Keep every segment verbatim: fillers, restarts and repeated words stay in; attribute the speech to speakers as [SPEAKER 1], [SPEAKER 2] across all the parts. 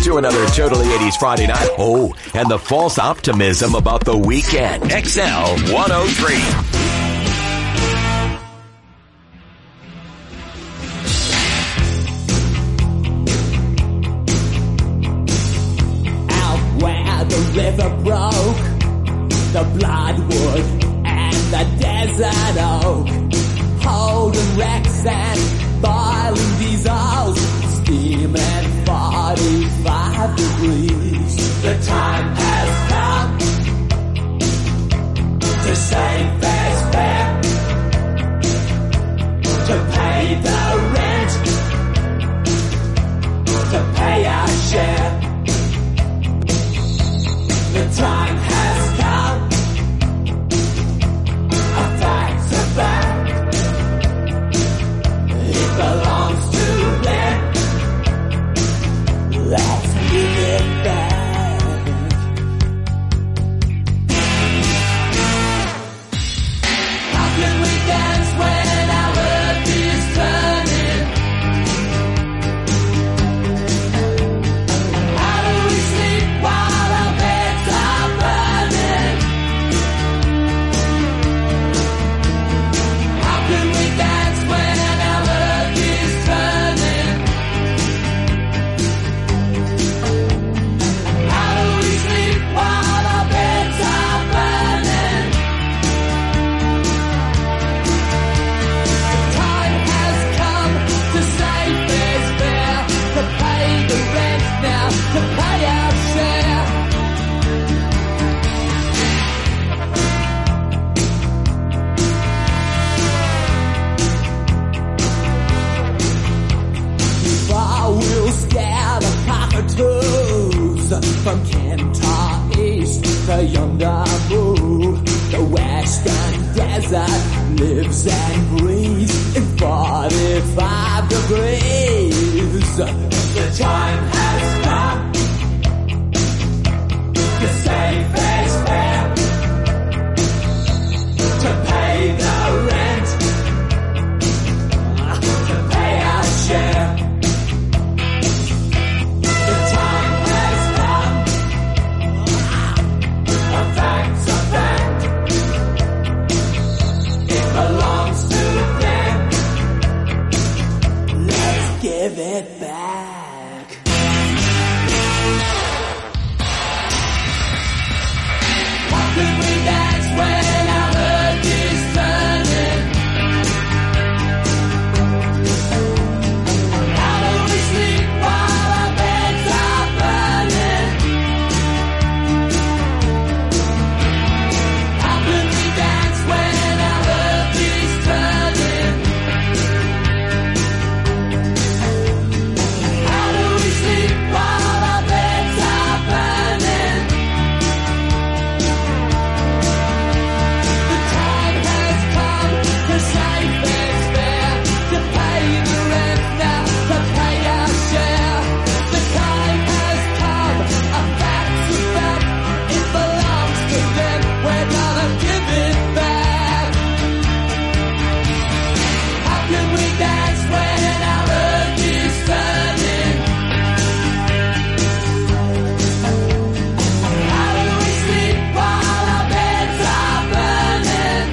[SPEAKER 1] to another Totally eighties Friday night. Oh, and the false optimism about the weekend. X L one oh three.
[SPEAKER 2] The river broke, the bloodwood and the desert oak, holding wrecks and boiling diesels, steaming forty-five degrees. The time has come to save fares fare, to pay the rent, to pay our share. The time has come, a fact's a fact, it belongs to them, let's give it back. How can we dance when our earth is turning? How do we sleep while our beds are burning? How can we dance when our earth is turning? How do we sleep while our beds are burning? The time has come to save fares fare, to pay the rent now, to pay our share. Bar will scare the cockatoos from Kentar East to yonder Moo. The western desert lives and breathes in forty-five degrees. The time has come to save fares fare, to pay the rent, to pay our share. The time has come, a fact's a fact, it belongs to them, let's give it back. How can we dance when our earth is turning? How do we sleep while our beds are burning? How can we dance when our earth is turning? How do we sleep while our beds are burning? The time has come to save fares fare, to pay the rent now, to pay our share. The time has come, a fact's a fact, it belongs to them, we're gonna give it back. How can we dance when our earth is turning? How do we sleep while our beds are burning?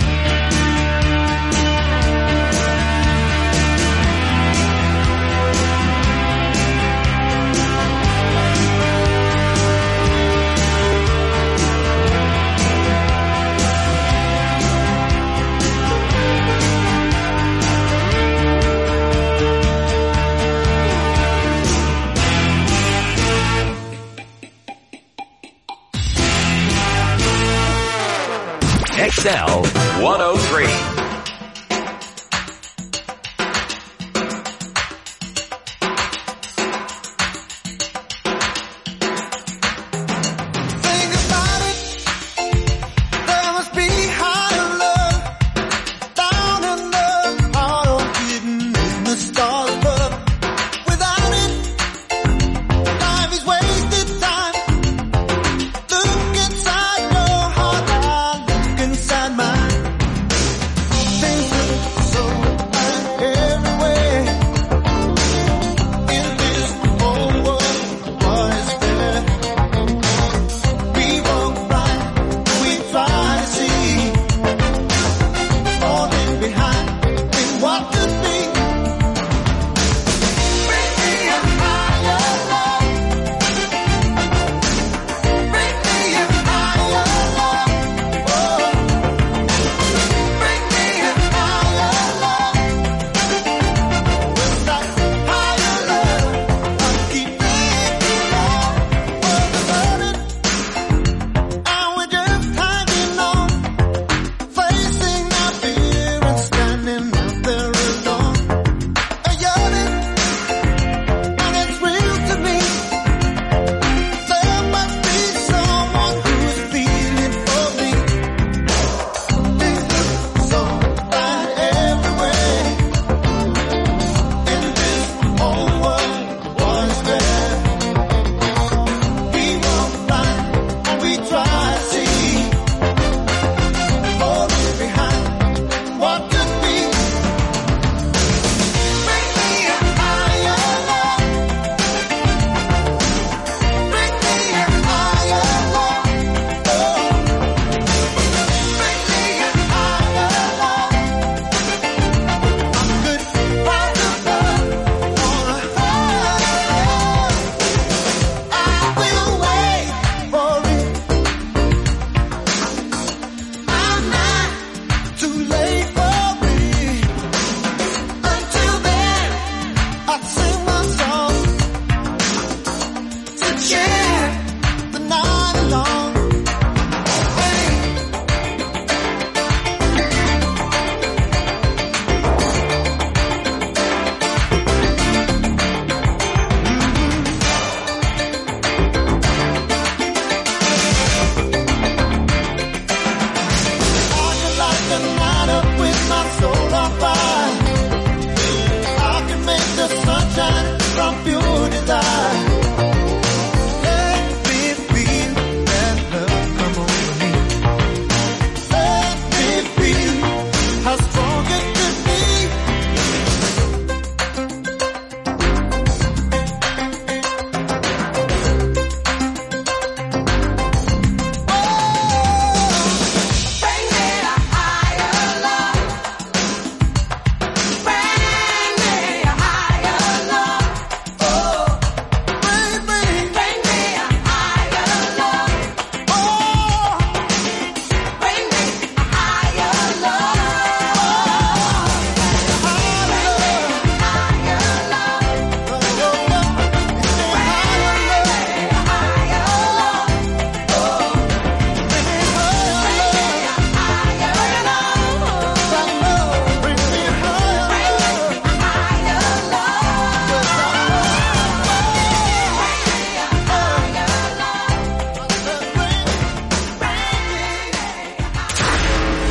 [SPEAKER 1] X L one oh three.
[SPEAKER 3] Think about it, there must be higher love, down in the heart of hidden in the stars above. Without it, life is wasted time. Look inside your heart, I look inside mine.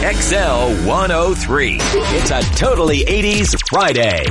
[SPEAKER 1] X L one oh three. It's a totally eighties Friday.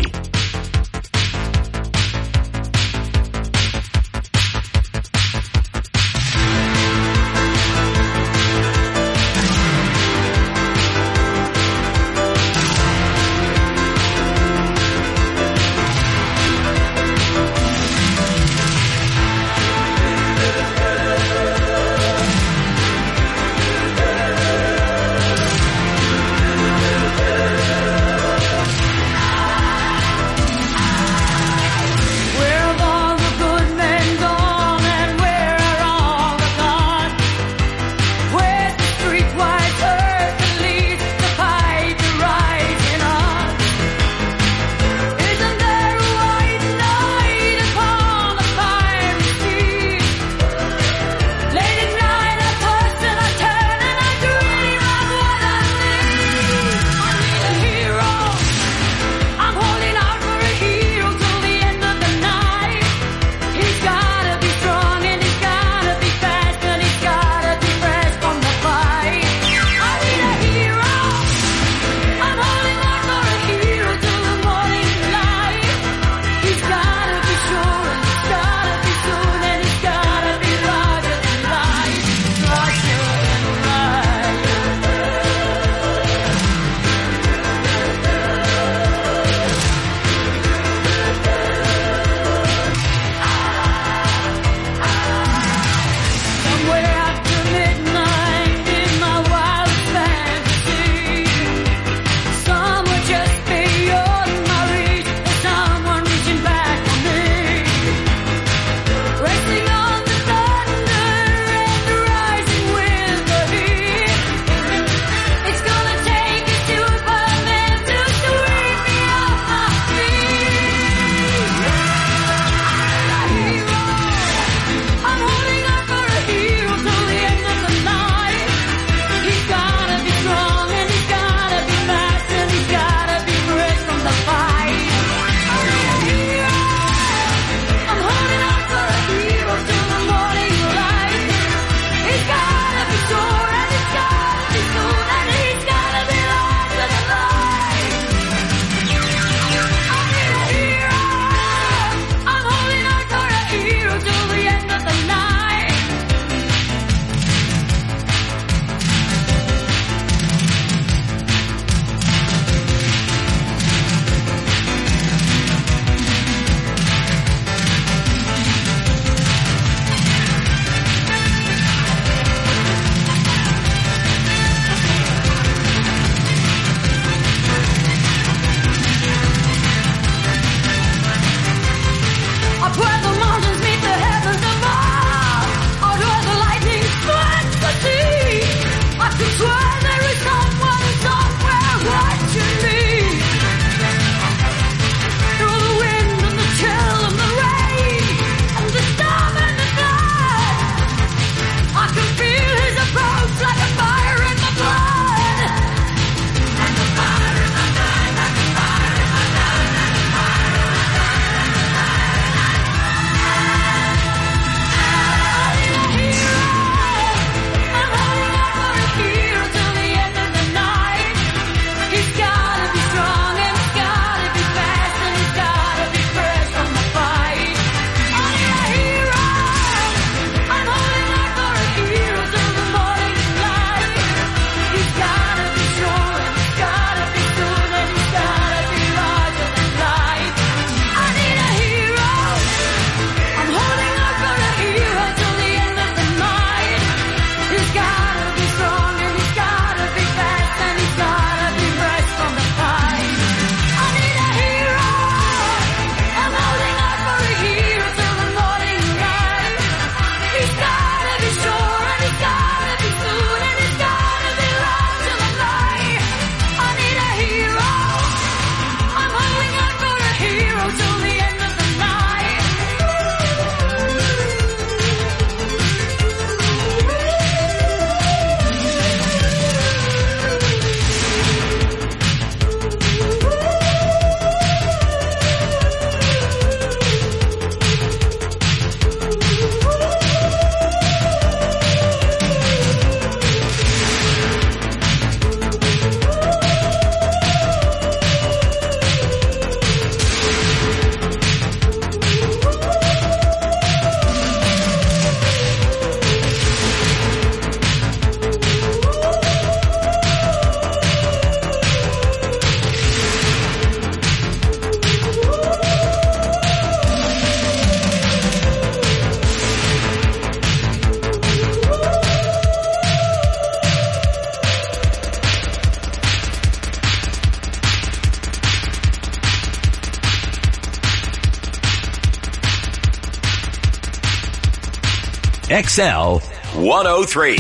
[SPEAKER 2] Till the
[SPEAKER 1] X L one oh three.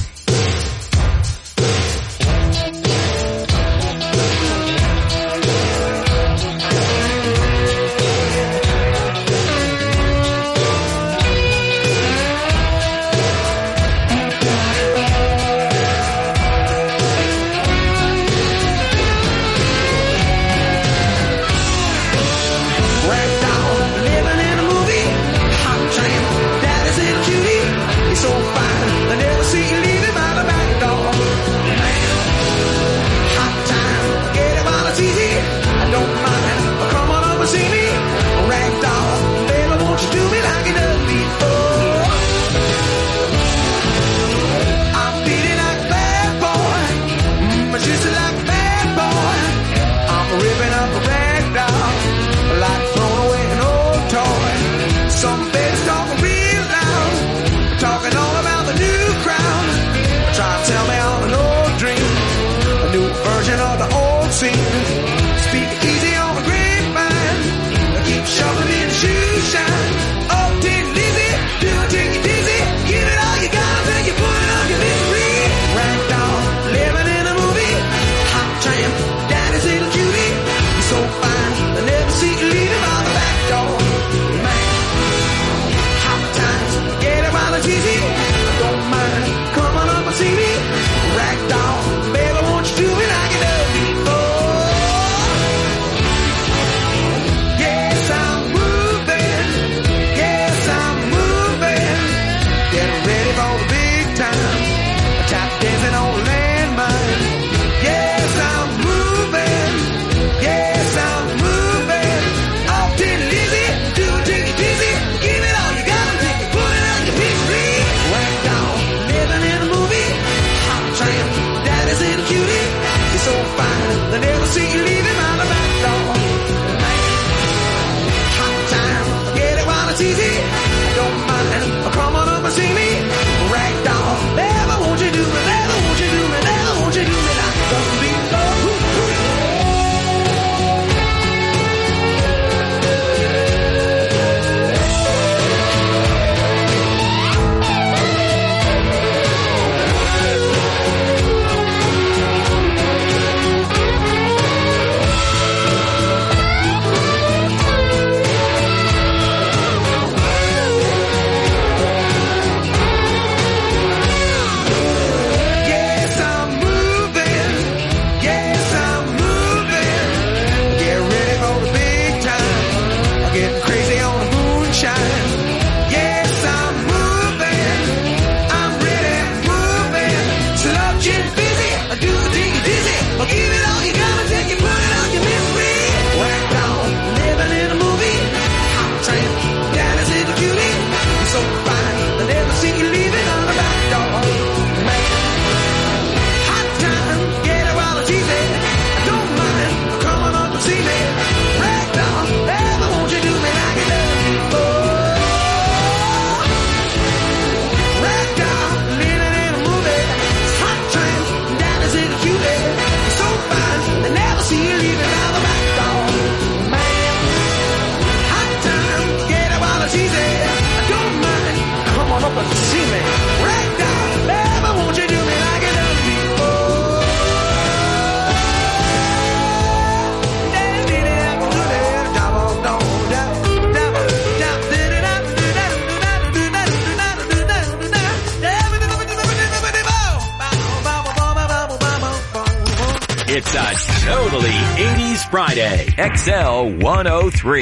[SPEAKER 1] It's a totally eighties Friday. X L one oh three.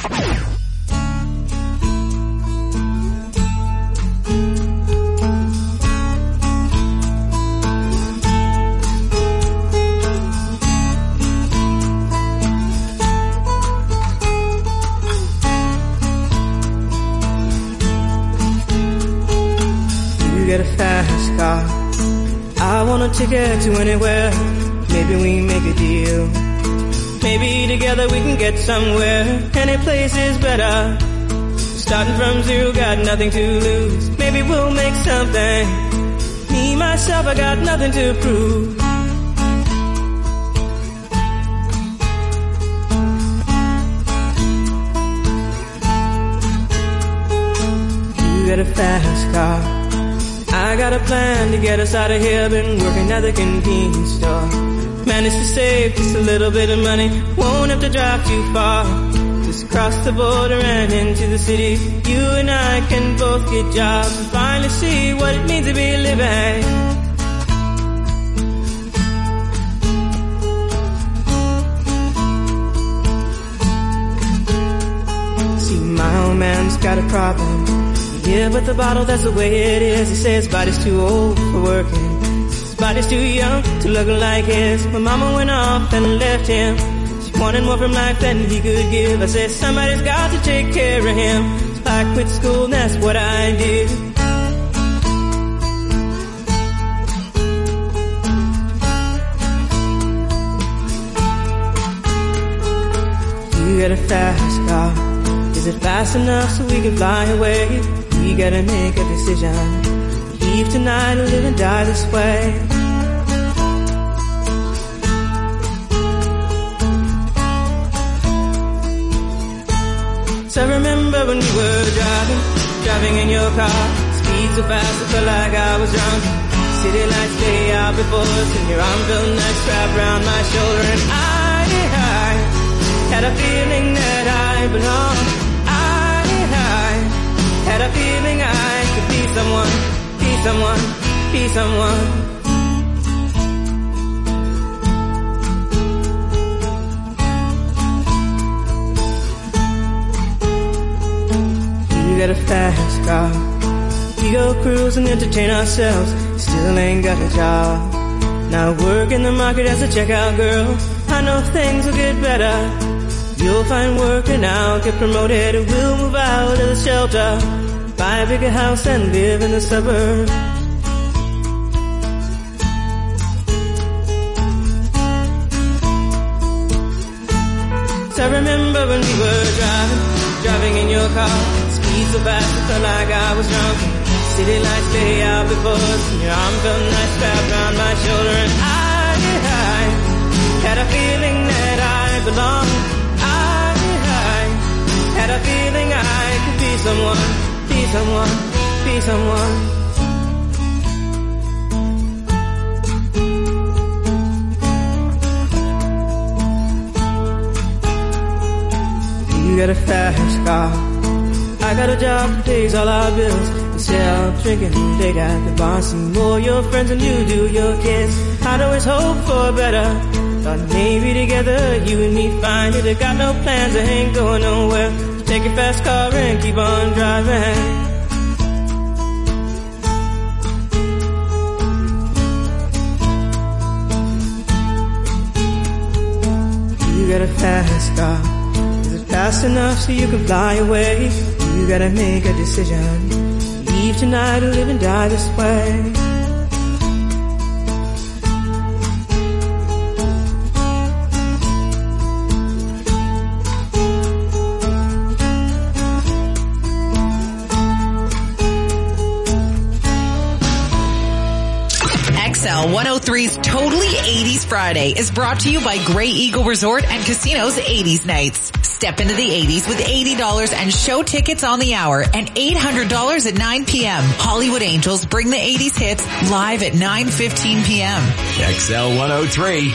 [SPEAKER 4] You get a fast car. I want a ticket to anywhere. Maybe we make a deal. Maybe together we can get somewhere. Any place is better. Starting from zero, got nothing to lose. Maybe we'll make something. Me, myself, I got nothing to prove. You got a fast car. I got a plan to get us out of here. Been working at the convenience store. Managed to save just a little bit of money. Won't have to drive too far. Just cross the border and into the city. You and I can both get jobs and finally see what it means to be living. See, my old man's got a problem. Yeah, but the bottle, that's the way it is. He says his body's too old for working. His body's too young to look like his. My mama went off and left him. She wanted more from life than he could give. I said, somebody's got to take care of him. So I quit school and that's what I did. You got a fast car. Is it fast enough so we can fly away? We gotta make a decision. Leave tonight or live and die this way. So I remember when we were driving, driving in your car. Speed so fast I felt like I was drunk. City lights lay out before us and your arm felt nice wrapped around my shoulder. And I, I had a feeling that I belonged. Had a feeling I could be someone, be someone, be someone. You got a fast car. We go cruise and entertain ourselves. Still ain't got a job. Now work in the market as a checkout girl. I know things will get better. You'll find work and I'll get promoted. We'll move out of the shelter, buy a bigger house and live in the suburbs. So I remember when we were driving, driving in your car. Speed so fast it felt like I was drunk. City lights lay out before us and your arm felt nice wrapped around my shoulder. And I, I had a feeling that I belonged. Had a feeling I could be someone, be someone, be someone. You got a fast car. I got a job that pays all our bills. We sell, drinking, late at the bar. See more your friends than you do your kids. I'd always hope for better. Thought maybe together you and me find it. I got no plans, I ain't going nowhere. Take your fast car and keep on driving. You got a fast car. Is it fast enough so you can fly away? You gotta make a decision. Leave tonight or live and die this way.
[SPEAKER 5] one oh three's Totally eighties Friday is brought to you by Grey Eagle Resort and Casino's eighties Nights. Step into the eighties with eighty dollars and show tickets on the hour and eight hundred dollars at nine p.m. Hollywood Angels bring the eighties hits live at nine fifteen p.m.
[SPEAKER 1] X L one oh three.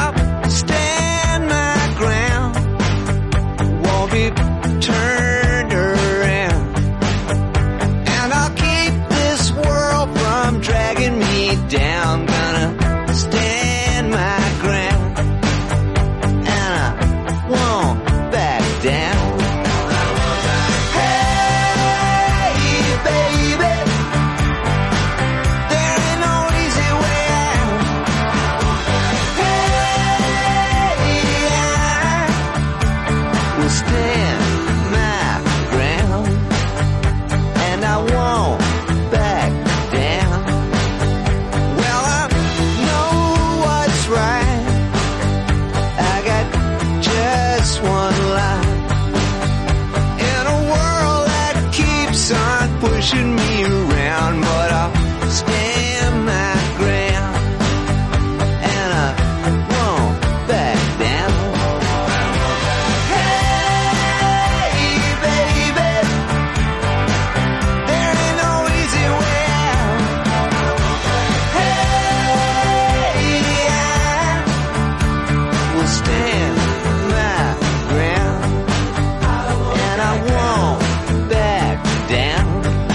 [SPEAKER 3] Turned
[SPEAKER 6] just one life. In a world that keeps on pushing me around, but I'll stand my ground, and I won't back down. Hey, baby, there ain't no easy way out. Hey, I will stand my ground, and I won't back down.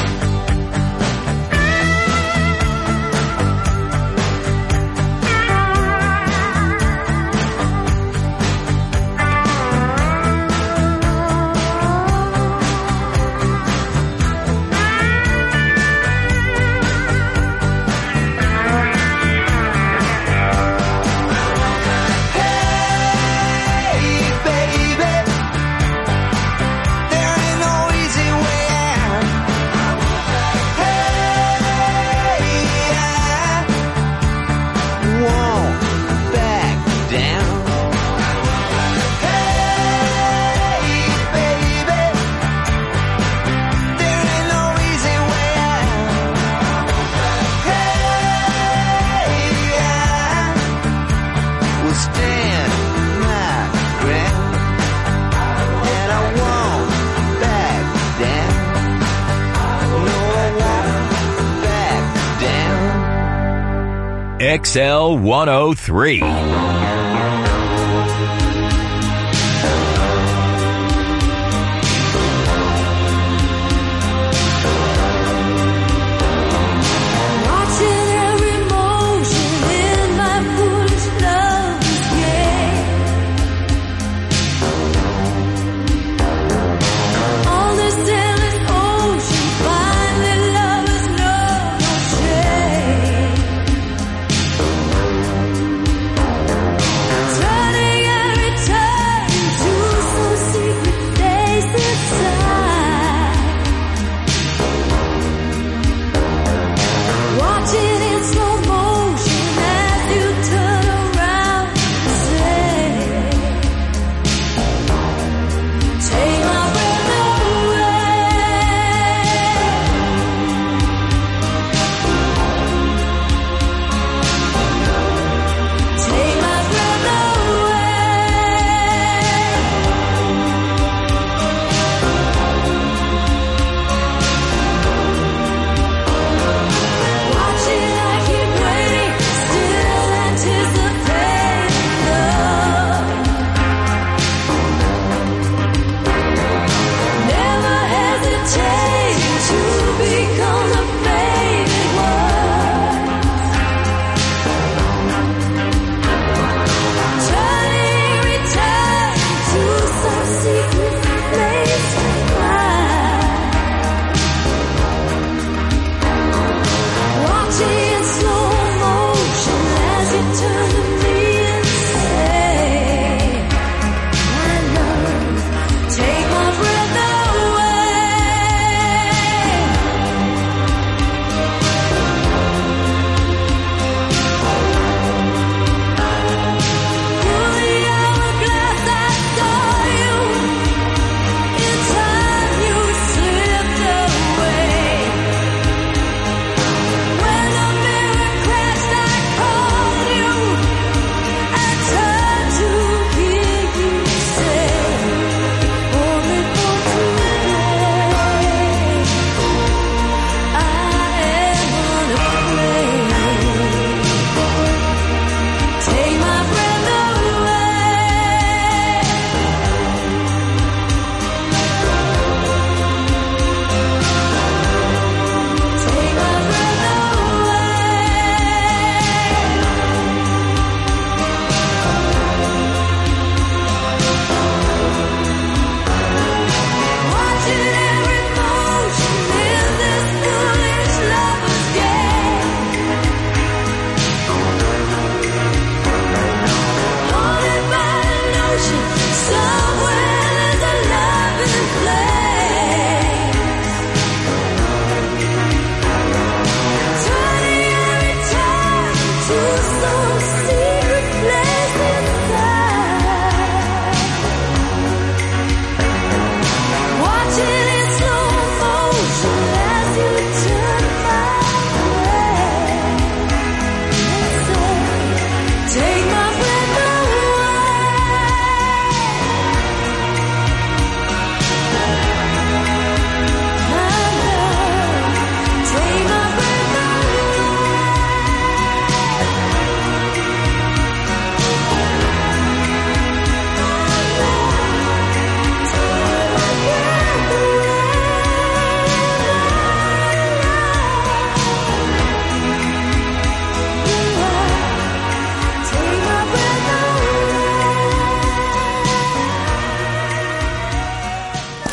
[SPEAKER 6] Hey, baby, there ain't no easy way out. Hey, I won't back down. Hey, baby, there ain't no easy way out. Hey, I will stand my ground, and I won't back down. No, I won't back down.
[SPEAKER 1] X L one oh three.
[SPEAKER 2] Watching every motion in my foolish love's game. On this endless ocean, finally lovers know no shame.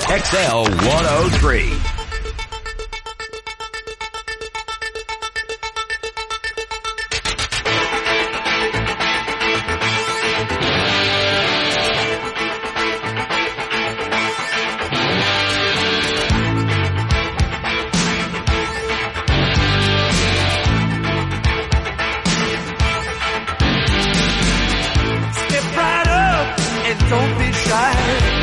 [SPEAKER 1] X L one oh three.
[SPEAKER 6] Step right up and don't be shy,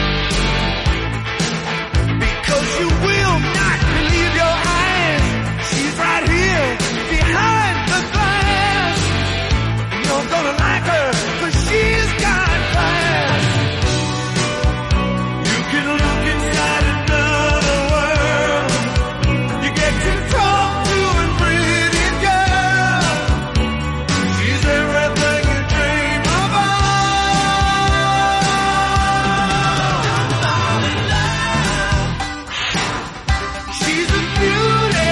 [SPEAKER 6] because you will not believe your eyes. She's right here behind the glass. You're gonna like her, cause she's got class. You can look inside another world. You get to talk to a pretty girl. She's everything you dream about. She's a beauty.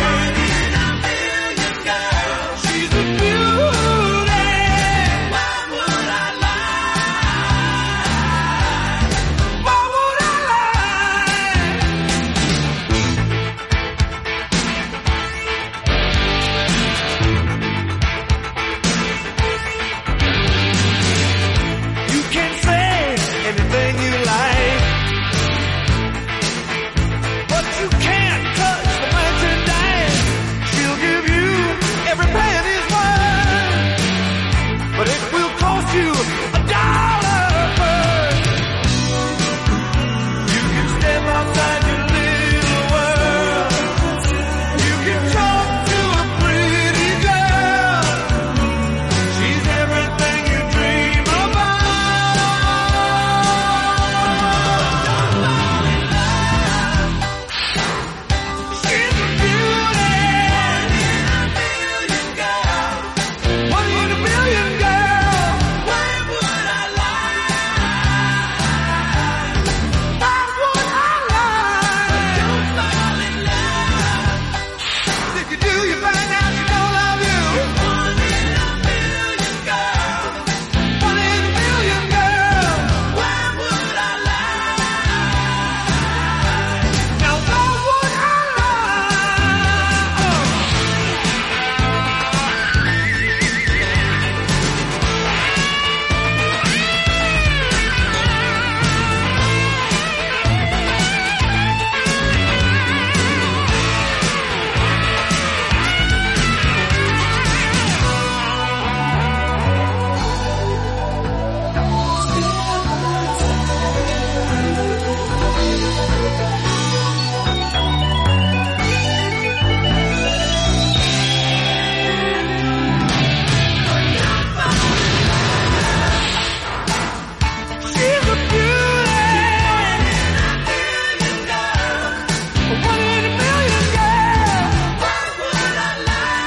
[SPEAKER 6] She's a beauty. Why would I lie? Why would I lie? You can say anything you like, but you can't touch the merchandise. She'll give you every penny's worth, but it will cost you a dollar first. You can step outside your little world. You can talk to a pretty girl. She's everything you dream about. She's a beauty. One in a million, girl. Why would I lie? Why would I lie? Don't fall in love. If you do, you find out she don't love you. One in a million, girl. One in a million, girl. Why would I lie? Now why would I lie? She's a beauty. One in a million, girl. Why would I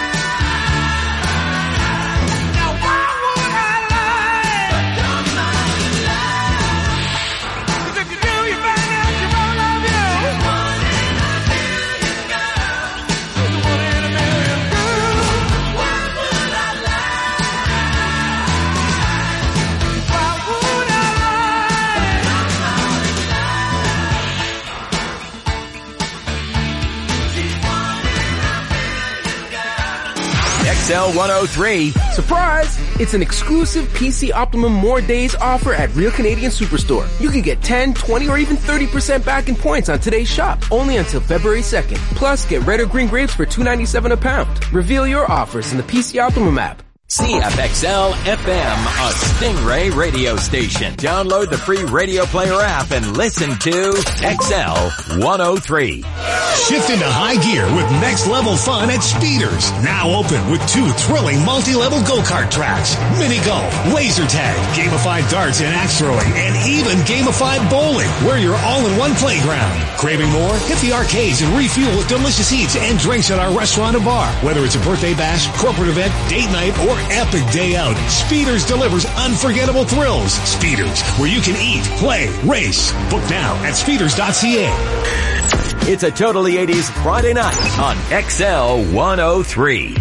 [SPEAKER 6] lie? Now why would I lie? Don't fall in love. 'Cause if you do, you find out she won't love you. One in a million, girl. She's a one in a million, girl. Why would I lie? Why would I lie? Don't fall in love. She's one in a million, girl.
[SPEAKER 1] X L one oh three.
[SPEAKER 7] Surprise! It's an exclusive P C Optimum More Days offer at Real Canadian Superstore. You can get ten, twenty, or even thirty percent back in points on today's shop, only until February second. Plus, get red or green grapes for two ninety-seven a pound. Reveal your offers in the P C Optimum app.
[SPEAKER 1] C F X L F M, a Stingray radio station. Download the free Radio Player app and listen to X L one oh three.
[SPEAKER 8] Shift into high gear with next level fun at Speeders. Now open with two thrilling multi-level go-kart tracks, mini golf, laser tag, gamified darts and axe throwing, and even gamified bowling, where you're all in one playground. Craving more? Hit the arcades and refuel with delicious eats and drinks at our restaurant and bar. Whether it's a birthday bash, corporate event, date night, or epic day out, Speeders delivers unforgettable thrills. Speeders, where you can eat, play, race. Book now at speeders dot c a.
[SPEAKER 1] It's a totally eighties Friday night on X L one oh three.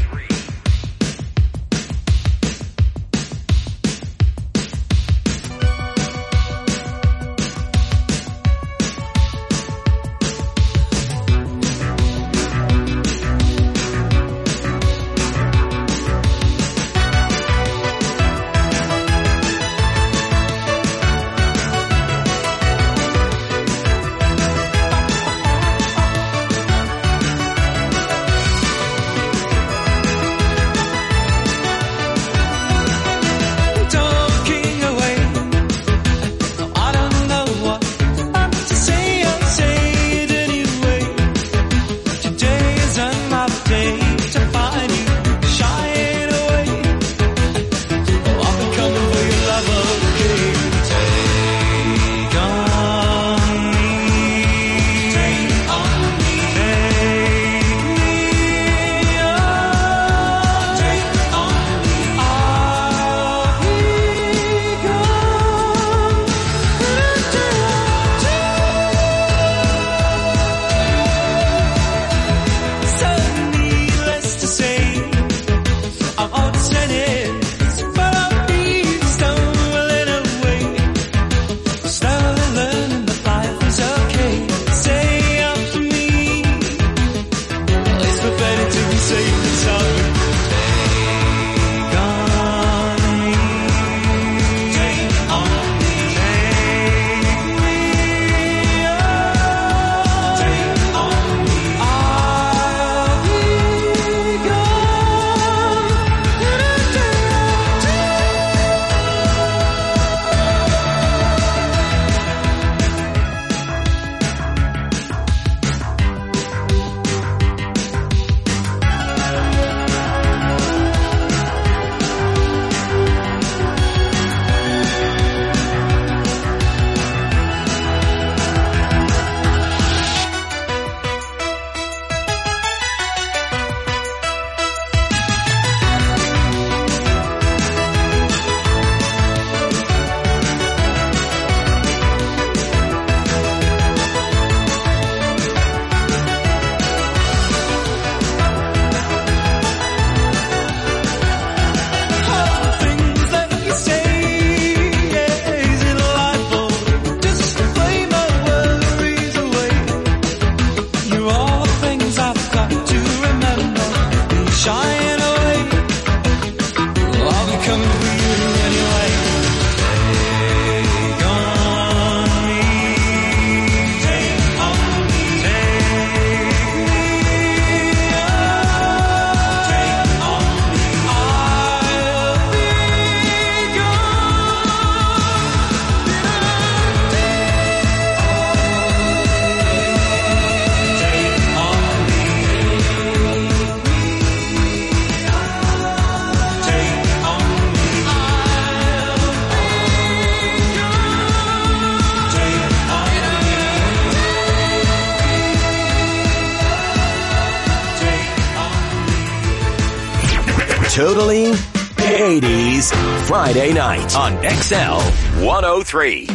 [SPEAKER 1] Totally eighties Friday night on X L one oh three.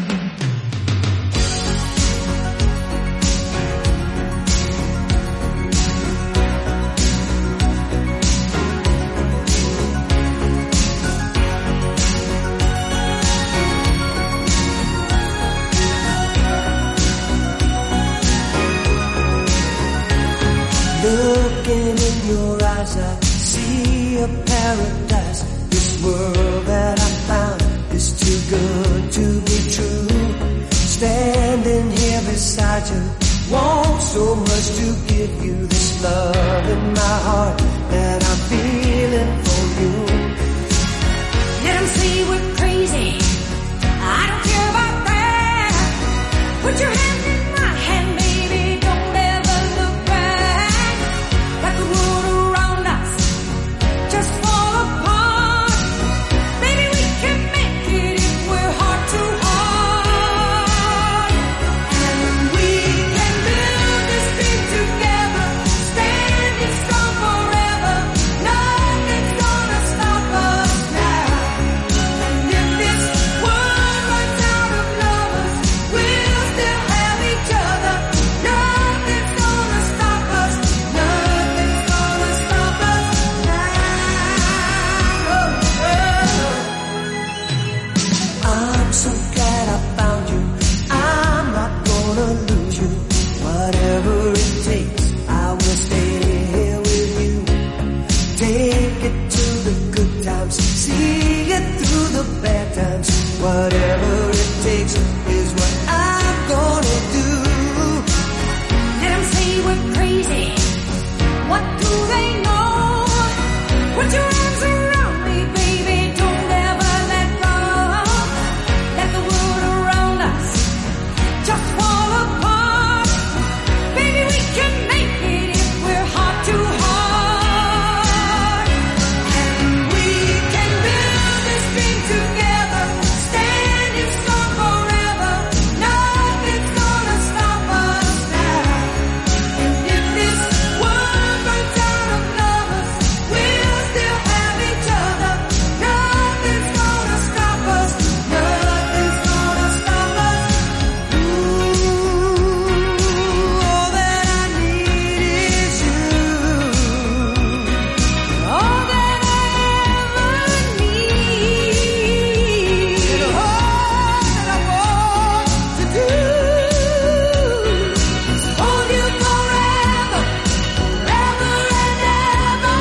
[SPEAKER 3] Looking in your eyes, I see a paradise. This world that I found is too good to be true. Standing here beside you, want so much to give you this love in my heart that I'm feeling for you.
[SPEAKER 9] Let them say we're crazy. I don't care about that. Put your hand in my hand, baby. Don't ever look back. Like the world around us just fall apart. Maybe we can make it if we're heart to heart. And we can build this dream together, standing strong forever. Nothing's gonna stop us now. And if this world runs out of lovers, we'll still have each other. Nothing's gonna stop us. Nothing's gonna stop us now.
[SPEAKER 3] I'm so glad I found you. I'm not gonna lose you. Whatever it takes, I will stay here with you. Take it to the good times, see it through the bad times. Whatever it takes is what I'm gonna do.
[SPEAKER 9] Let them say we're crazy. What do they know? Put your arms around me, baby. Don't ever let go. Let the world around us just fall apart. Baby, we can make it if we're heart to heart. And we can build this dream together, standing strong forever. Nothing's gonna stop us now. And if this world runs out of lovers, we'll still have each other. Nothing's gonna stop us. Nothing's gonna stop us. Ooh, all that I need is you. All that I ever need. And all that I want to do is hold you forever, forever and ever.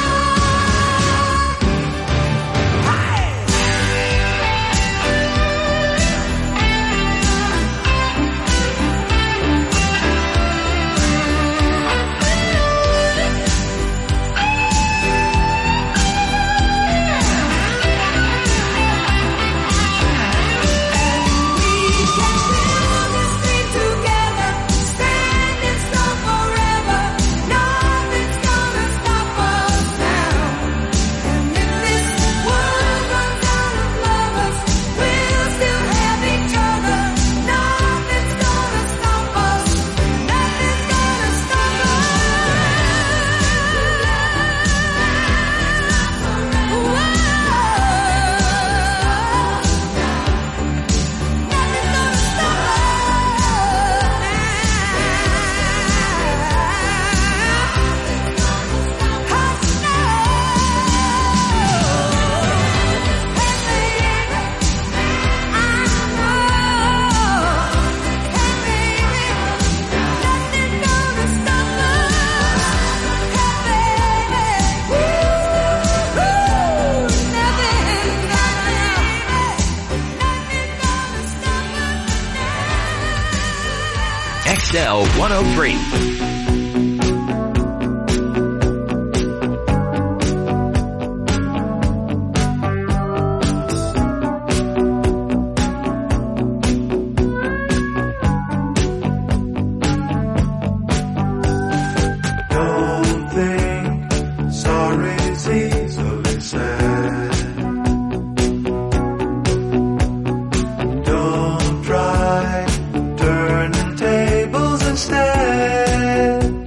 [SPEAKER 1] X L one oh three.
[SPEAKER 3] Don't think sorry's easily said. Don't try turning tables instead.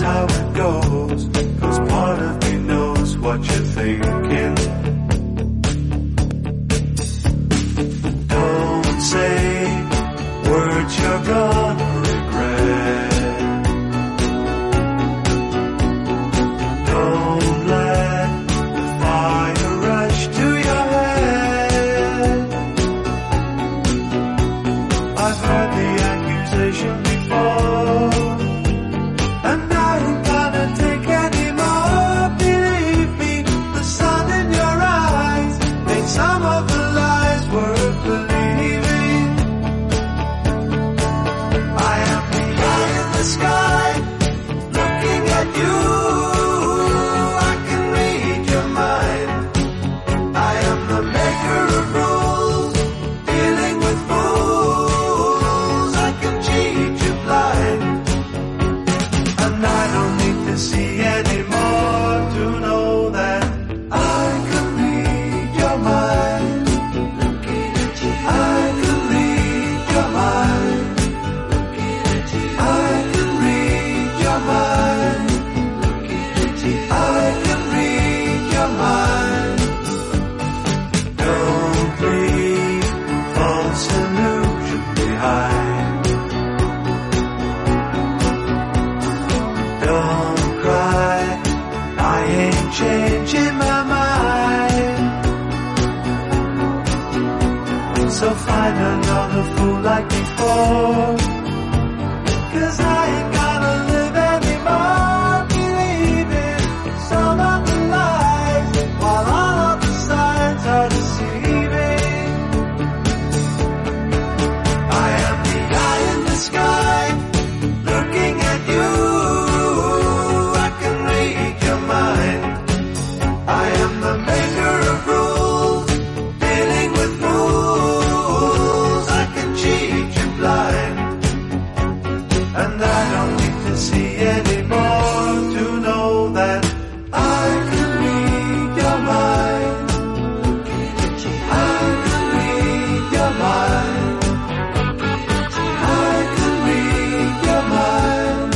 [SPEAKER 3] how it goes, 'cause part of me knows what you're thinking. Don't say words you're gonna regret. Don't let the fire rush to your head. I've heard the accusation before, and I ain't gonna take any more. Believe me, the sun in your eyes makes some of the lies worth believing. I am the eye in the sky, looking at you. I can read your mind. I am the maker of rules, dealing with fools. I can cheat you blind, and I don't need to see anymore to know that I can read your mind. I can read your mind. I can read your mind. I can read your mind. Don't leave false illusion behind. Don't cry, I ain't changing my mind. So find another fool like before, 'cause I ain't gonna live anymore believing some of the lies, while all of the signs are deceiving. I am the eye in the sky, looking at you. I can read your mind. I am the maker of rules, dealing with fools. I can cheat you blind, and I don't need to see anymore to know that I can read your mind. I can read your mind. I can read your mind.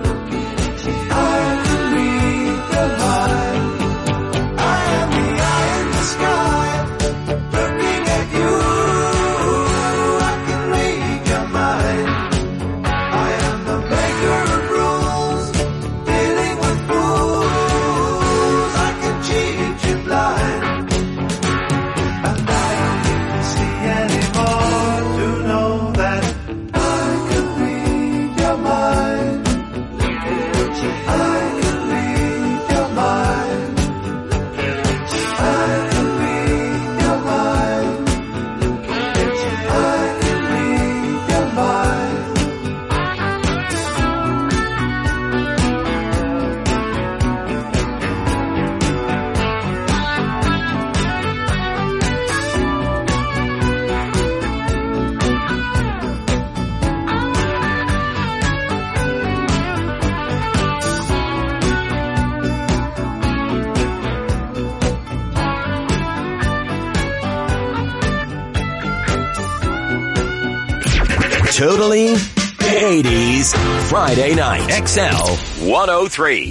[SPEAKER 3] I can read your mind. I am the eye in the sky, looking at you. I can read your mind. I am the maker of rules, dealing with fools. I can cheat you blind, and I don't need to see anymore to know that I can read your mind. I can read your mind. I can read your mind. I can read your mind.
[SPEAKER 1] Totally eighties Friday night. X L one oh three.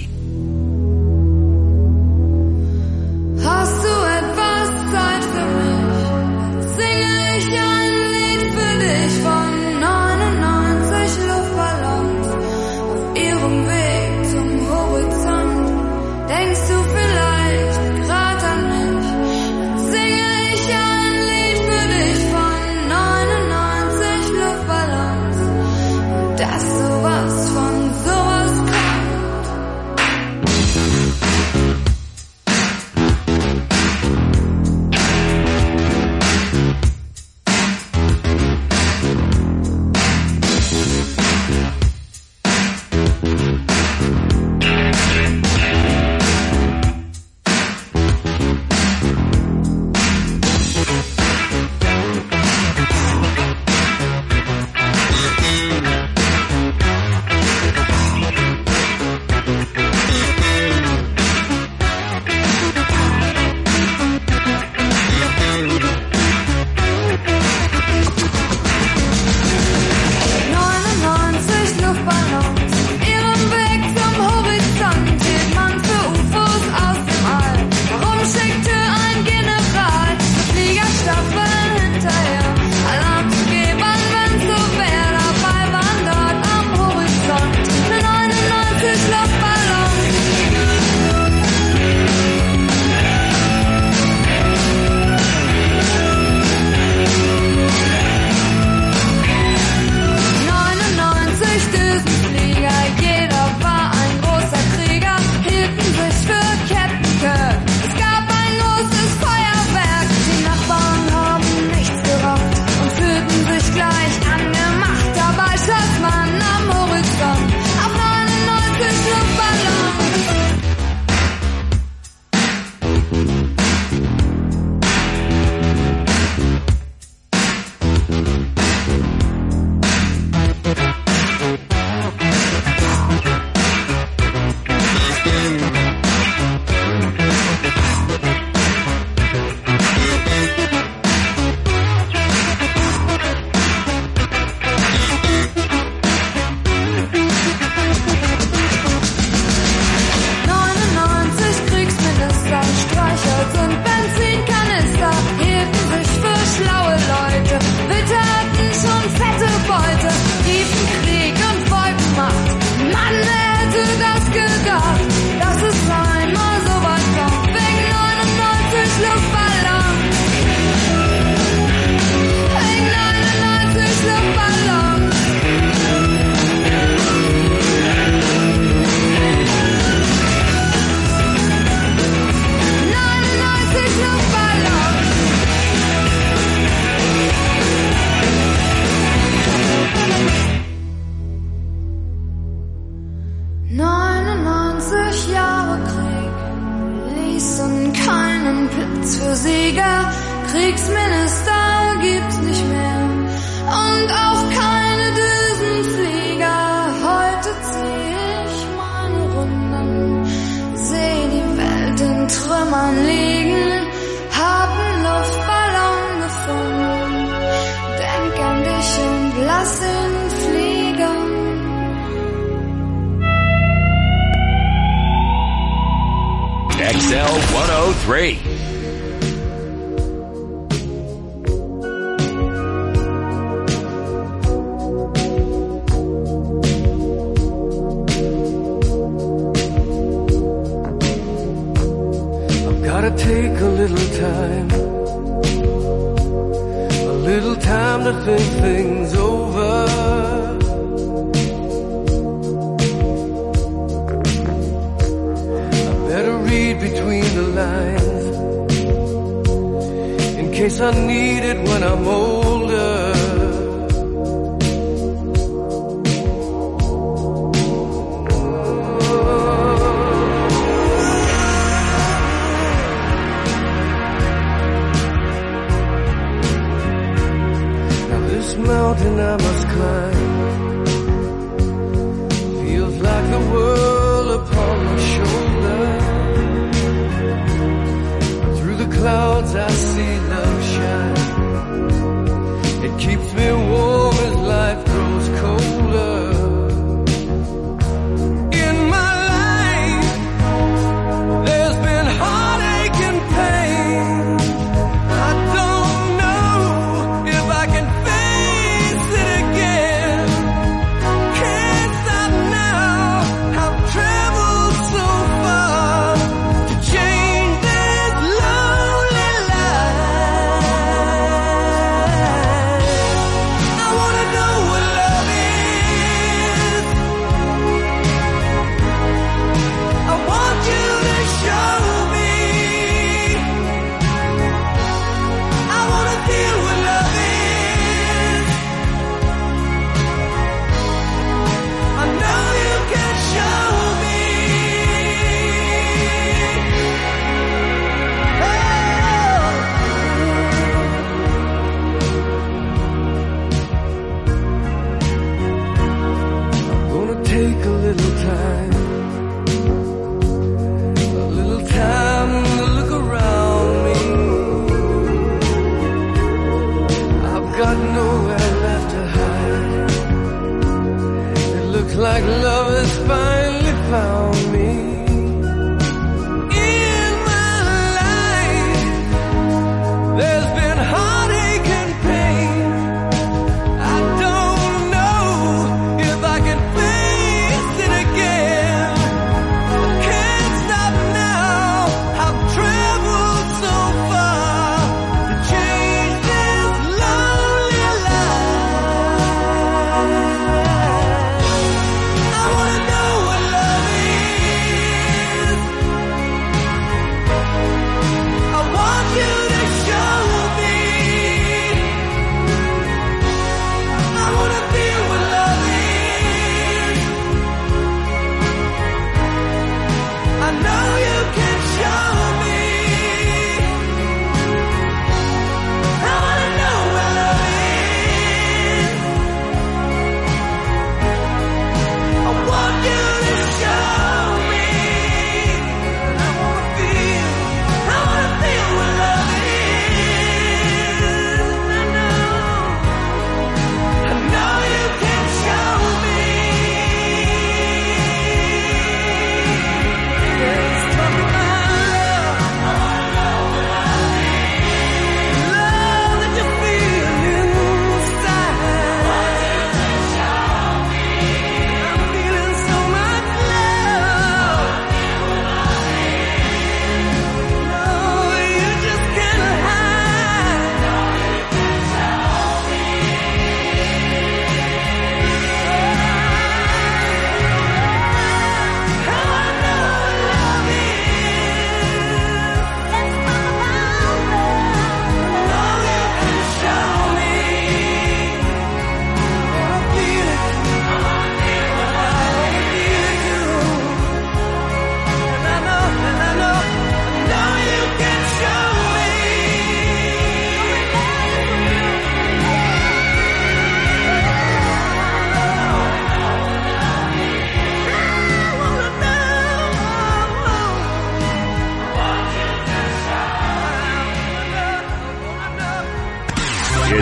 [SPEAKER 2] Hast du etwas Zeit für mich? Singe ich ein Lied für dich von neunundneunzig Luftballons auf ihrem Weg zum Horizont. Denkst du vielleicht grad an mich? Singe ich ein Lied für dich von neunundneunzig Luftballons, dass sowas von sowas kommt.
[SPEAKER 10] zwanzig Jahre Krieg ließen keinen Platz für Sieger. Kriegsminister gibt's nicht mehr und auch keine Düsenflieger. Heute zieh ich meine Runden, seh die Welt in Trümmern liegen, hab 'n Luftballon gefunden, denk an dich und lass ihn fliegen.
[SPEAKER 1] X L one oh three.
[SPEAKER 11] I've gotta take a little time, a little time to think things over. Read between the lines in case I need it when I'm older. Now this mountain I must climb feels like the world upon my shoulder. Clouds I see love shine. It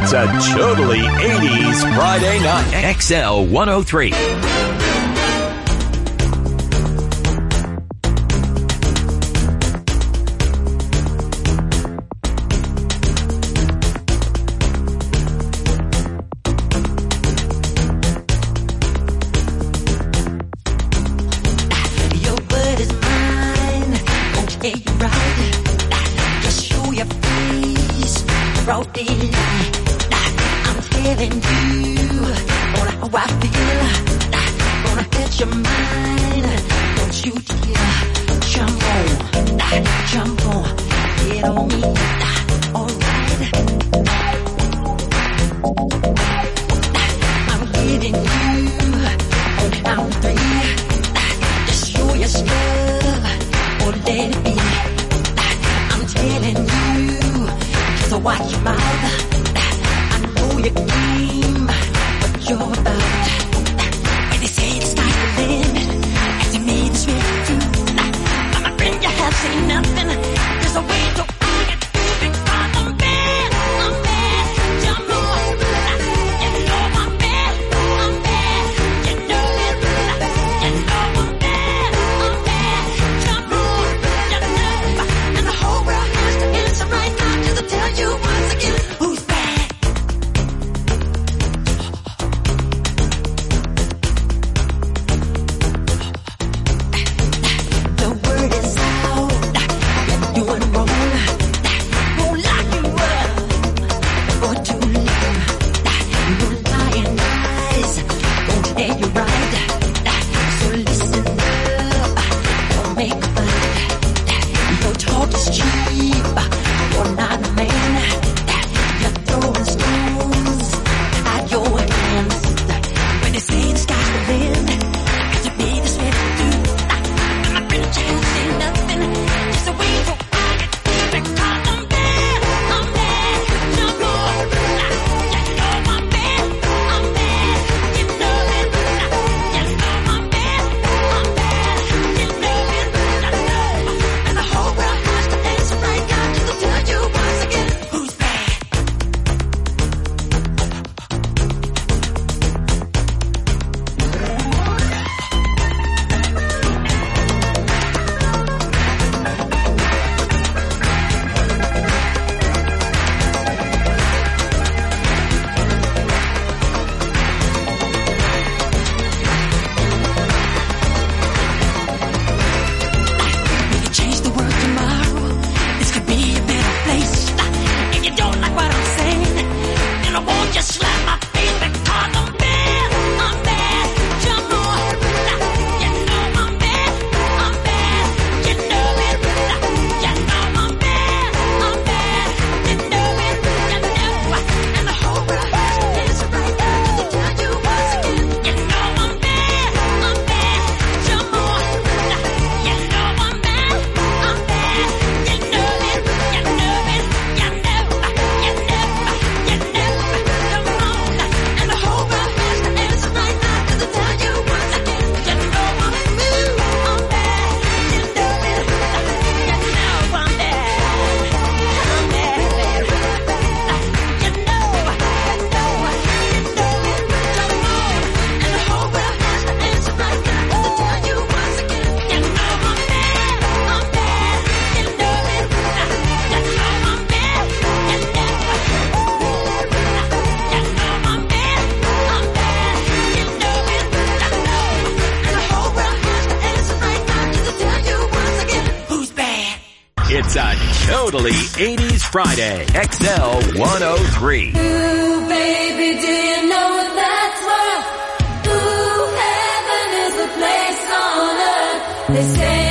[SPEAKER 1] It's a totally eighties Friday night. X L one oh three. It's a totally eighties Friday. X L one oh three.
[SPEAKER 2] Ooh, baby, do you know that's right? Ooh, heaven is the place on earth. They say